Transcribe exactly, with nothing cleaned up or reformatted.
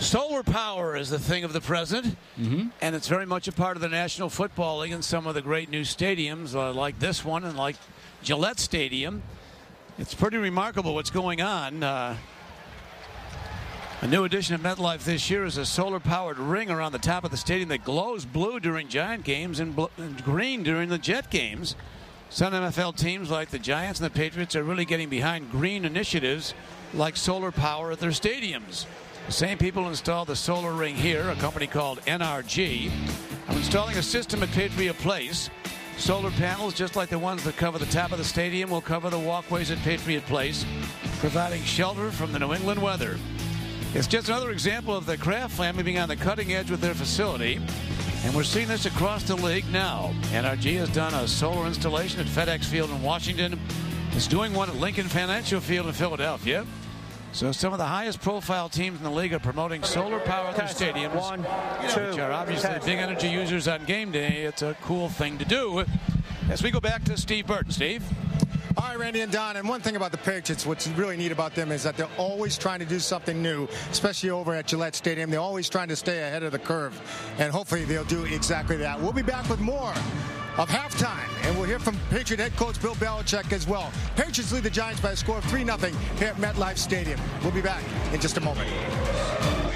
Solar power is the thing of the present, mm-hmm. and it's very much a part of the National Football League and some of the great new stadiums uh, like this one and like Gillette Stadium. It's pretty remarkable what's going on. Uh, a new addition of MetLife this year is a solar-powered ring around the top of the stadium that glows blue during Giant games and, bl- and green during the Jet games. Some N F L teams like the Giants and the Patriots are really getting behind green initiatives like solar power at their stadiums. The same people installed the solar ring here, a company called N R G. I'm installing a system at Patriot Place. Solar panels, just like the ones that cover the top of the stadium, will cover the walkways at Patriot Place, providing shelter from the New England weather. It's just another example of the Kraft family being on the cutting edge with their facility, and we're seeing this across the league now. N R G has done a solar installation at FedEx Field in Washington. It's doing one at Lincoln Financial Field in Philadelphia. So some of the highest profile teams in the league are promoting solar power at their stadiums, One, you know, two, which are obviously test. big energy users on game day. It's a cool thing to do. As we go back to Steve Burton. Steve? All right, Randy and Don, and one thing about the Patriots, what's really neat about them is that they're always trying to do something new, especially over at Gillette Stadium. They're always trying to stay ahead of the curve, and hopefully they'll do exactly that. We'll be back with more of halftime, and we'll hear from Patriot head coach Bill Belichick as well. Patriots lead the Giants by a score of three nothing here at MetLife Stadium. We'll be back in just a moment.